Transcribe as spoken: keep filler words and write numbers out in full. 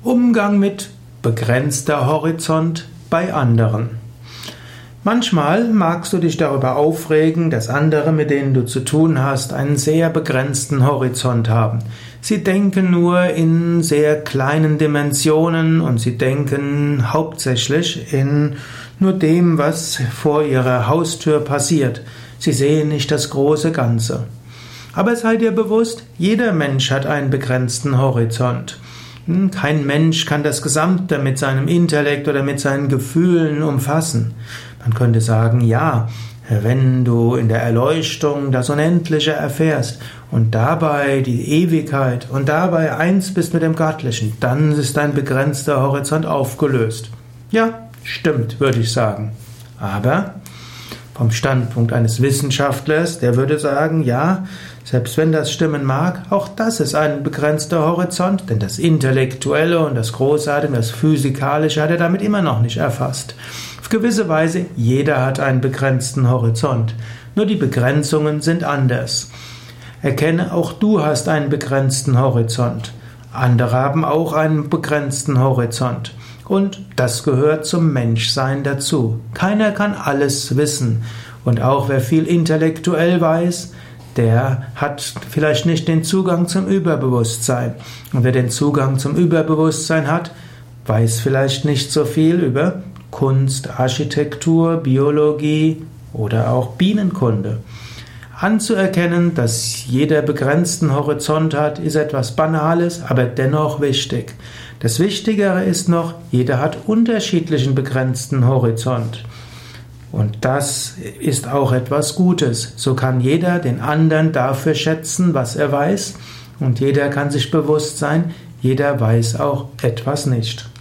Umgang mit begrenzter Horizont bei anderen. Manchmal magst du dich darüber aufregen, dass andere, mit denen du zu tun hast, einen sehr begrenzten Horizont haben. Sie denken nur in sehr kleinen Dimensionen und sie denken hauptsächlich in nur dem, was vor ihrer Haustür passiert. Sie sehen nicht das große Ganze. Aber sei dir bewusst, jeder Mensch hat einen begrenzten Horizont. Kein Mensch kann das Gesamte mit seinem Intellekt oder mit seinen Gefühlen umfassen. Man könnte sagen, ja, wenn du in der Erleuchtung das Unendliche erfährst und dabei die Ewigkeit und dabei eins bist mit dem Göttlichen, dann ist dein begrenzter Horizont aufgelöst. Ja, stimmt, würde ich sagen. Aber vom Standpunkt eines Wissenschaftlers, der würde sagen, ja, selbst wenn das stimmen mag, auch das ist ein begrenzter Horizont, denn das Intellektuelle und das Großartige und das Physikalische hat er damit immer noch nicht erfasst. Auf gewisse Weise, jeder hat einen begrenzten Horizont, nur die Begrenzungen sind anders. Erkenne, auch du hast einen begrenzten Horizont. Andere haben auch einen begrenzten Horizont. Und das gehört zum Menschsein dazu. Keiner kann alles wissen. Und auch wer viel intellektuell weiß, der hat vielleicht nicht den Zugang zum Überbewusstsein. Und wer den Zugang zum Überbewusstsein hat, weiß vielleicht nicht so viel über Kunst, Architektur, Biologie oder auch Bienenkunde. Anzuerkennen, dass jeder begrenzten Horizont hat, ist etwas Banales, aber dennoch wichtig. Das Wichtigere ist noch, jeder hat unterschiedlichen begrenzten Horizont. Und das ist auch etwas Gutes. So kann jeder den anderen dafür schätzen, was er weiß. Und jeder kann sich bewusst sein, jeder weiß auch etwas nicht.